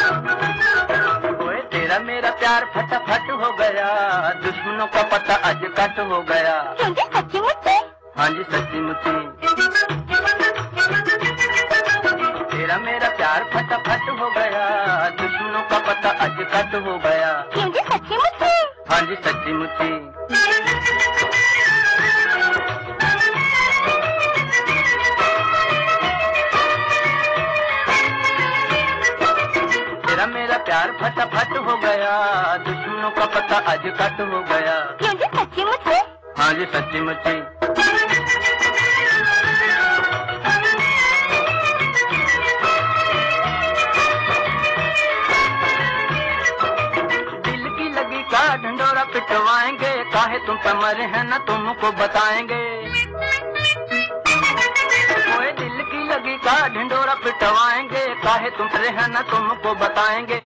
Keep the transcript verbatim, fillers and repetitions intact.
ओए तेरा मेरा प्यार फटाफट हो गया, दुश्मनों का पता आज कट हो गया। क्योंकि सच्ची मुच्ची? हाँ जी सच्ची मुच्ची। तेरा मेरा प्यार फटाफट हो गया, दुश्मनों का पता आज कट हो गया। क्योंकि सच्ची मुच्ची? हाँ जी सच्ची मुच्ची। तेरा मेरा प्यार फटाफट हो गया, दुश्मनों का पता आज कट हो गया। क्योंकि सच्ची मुच्ची? हाँ जी सच्ची मुच्ची। दिल की लगी का ढंडोरा पिटवाएंगे, काहे तुम पे मरे हैं ना तुमको बताएंगे। ओए दिल की लगी का ढिंडोरा पिटवाएंगे, काहे तुम पे है ना तुमको बताएंगे।